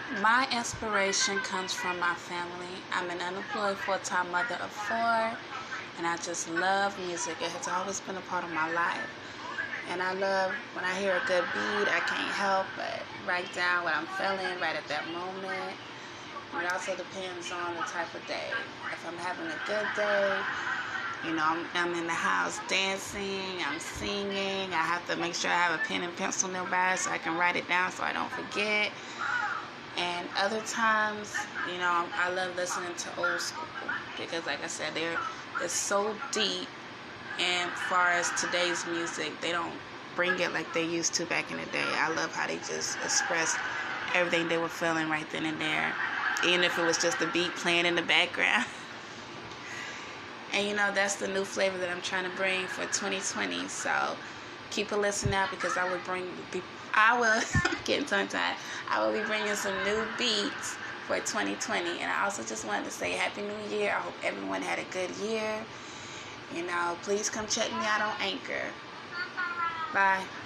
My inspiration comes from my family. I'm an unemployed full-time mother of four, and I just love music. It has always been a part of my life. And I love when I hear a good beat, I can't help but write down what I'm feeling right at that moment. It also depends on the type of day. If I'm having a good day, I'm in the house dancing, I'm singing. I have to make sure I have a pen and pencil nearby so I can write it down so I don't forget. And other times, I love listening to old school because, like I said, it's so deep. And as far as today's music, they don't bring it like they used to back in the day. I love how they just express everything they were feeling right then and there, even if it was just the beat playing in the background. And that's the new flavor that I'm trying to bring for 2020. So keep a listen out because I will getting tongue tied. I will be bringing some new beats for 2020. And I also just wanted to say Happy New Year. I hope everyone had a good year. Please come check me out on Anchor. Bye.